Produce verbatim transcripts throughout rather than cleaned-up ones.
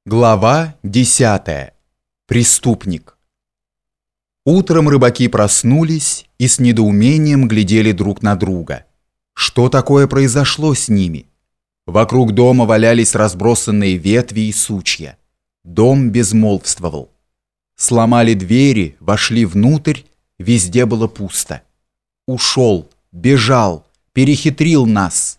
Глава десятая. Преступник. Утром рыбаки проснулись и с недоумением глядели друг на друга. Что такое произошло с ними? Вокруг дома валялись разбросанные ветви и сучья. Дом безмолвствовал. Сломали двери, вошли внутрь, везде было пусто. Ушел, бежал, перехитрил нас.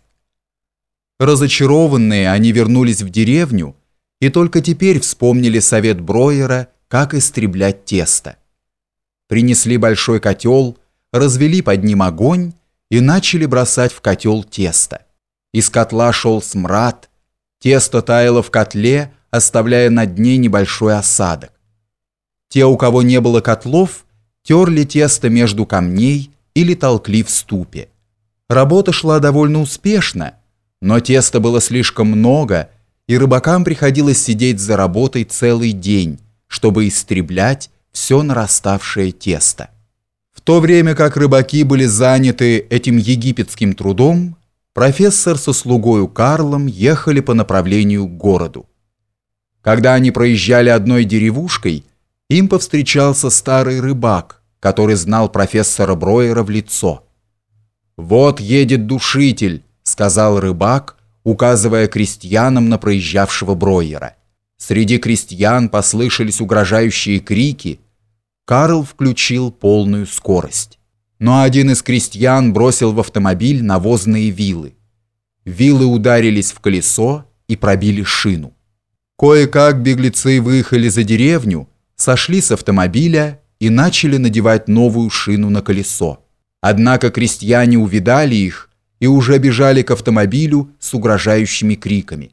Разочарованные, они вернулись в деревню и только теперь вспомнили совет Броера, как истреблять тесто. Принесли большой котел, развели под ним огонь и начали бросать в котел тесто. Из котла шел смрад, тесто таяло в котле, оставляя на дне небольшой осадок. Те, у кого не было котлов, терли тесто между камней или толкли в ступе. Работа шла довольно успешно, но теста было слишком много, и рыбакам приходилось сидеть за работой целый день, чтобы истреблять все нараставшее тесто. В то время как рыбаки были заняты этим египетским трудом, профессор со слугою Карлом ехали по направлению к городу. Когда они проезжали одной деревушкой, им повстречался старый рыбак, который знал профессора Броера в лицо. «Вот едет душитель», — сказал рыбак, указывая крестьянам на проезжавшего Броера. Среди крестьян послышались угрожающие крики. Карл включил полную скорость. Но один из крестьян бросил в автомобиль навозные вилы. Вилы ударились в колесо и пробили шину. Кое-как беглецы выехали за деревню, сошли с автомобиля и начали надевать новую шину на колесо. Однако крестьяне увидали их и уже бежали к автомобилю с угрожающими криками.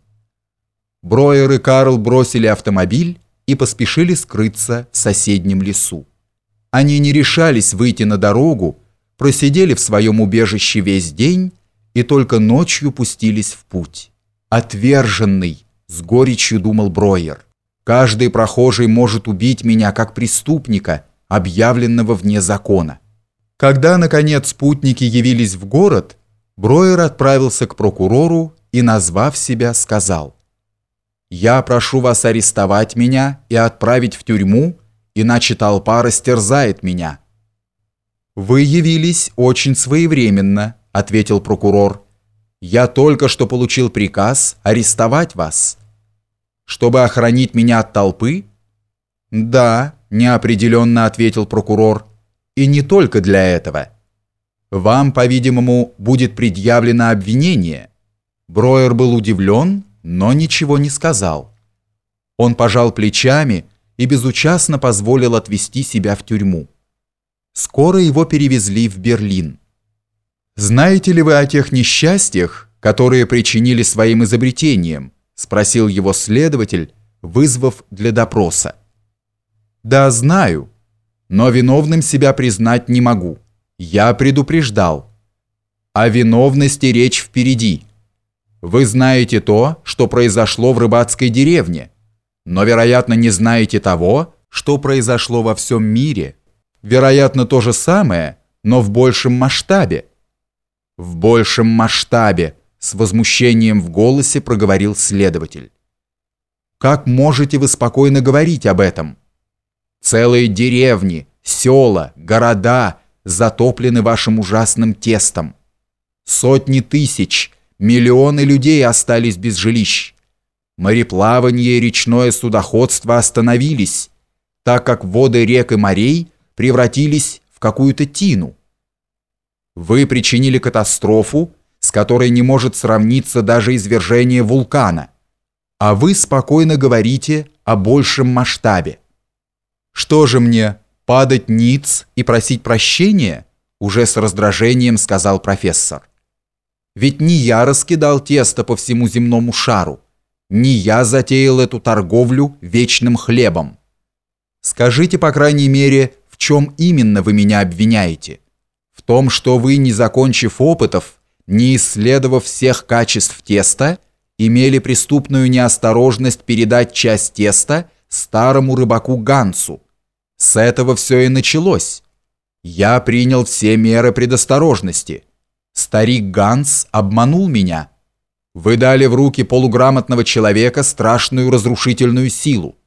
Броер и Карл бросили автомобиль и поспешили скрыться в соседнем лесу. Они не решались выйти на дорогу, просидели в своем убежище весь день и только ночью пустились в путь. «Отверженный», — с горечью думал Броер, — «каждый прохожий может убить меня как преступника, объявленного вне закона». Когда, наконец, спутники явились в город, Броер отправился к прокурору и, назвав себя, сказал: «Я прошу вас арестовать меня и отправить в тюрьму, иначе толпа растерзает меня». «Вы явились очень своевременно», — ответил прокурор. «Я только что получил приказ арестовать вас». «Чтобы охранить меня от толпы?» «Да», — неопределенно ответил прокурор, — «и не только для этого. Вам, по-видимому, будет предъявлено обвинение». Броер был удивлен, но ничего не сказал. Он пожал плечами и безучастно позволил отвезти себя в тюрьму. Скоро его перевезли в Берлин. «Знаете ли вы о тех несчастьях, которые причинили своим изобретением?» — спросил его следователь, вызвав для допроса. «Да, знаю, но виновным себя признать не могу. Я предупреждал. О виновности речь впереди. Вы знаете то, что произошло в рыбацкой деревне, но, вероятно, не знаете того, что произошло во всем мире. Вероятно, то же самое, но в большем масштабе». «В большем масштабе», — с возмущением в голосе проговорил следователь. «Как можете вы спокойно говорить об этом? Целые деревни, села, города затоплены вашим ужасным тестом. Сотни тысяч, миллионы людей остались без жилищ. Мореплавание и речное судоходство остановились, так как воды рек и морей превратились в какую-то тину. Вы причинили катастрофу, с которой не может сравниться даже извержение вулкана, а вы спокойно говорите о большем масштабе. Что же мне, падать ниц и просить прощения?» — уже с раздражением сказал профессор. «Ведь не я раскидал тесто по всему земному шару, не я затеял эту торговлю вечным хлебом. Скажите, по крайней мере, в чем именно вы меня обвиняете? В том, что вы, не закончив опытов, не исследовав всех качеств теста, имели преступную неосторожность передать часть теста старому рыбаку Гансу. С этого все и началось. Я принял все меры предосторожности. Старик Ганс обманул меня». Вы дали в руки полуграмотного человека страшную разрушительную силу.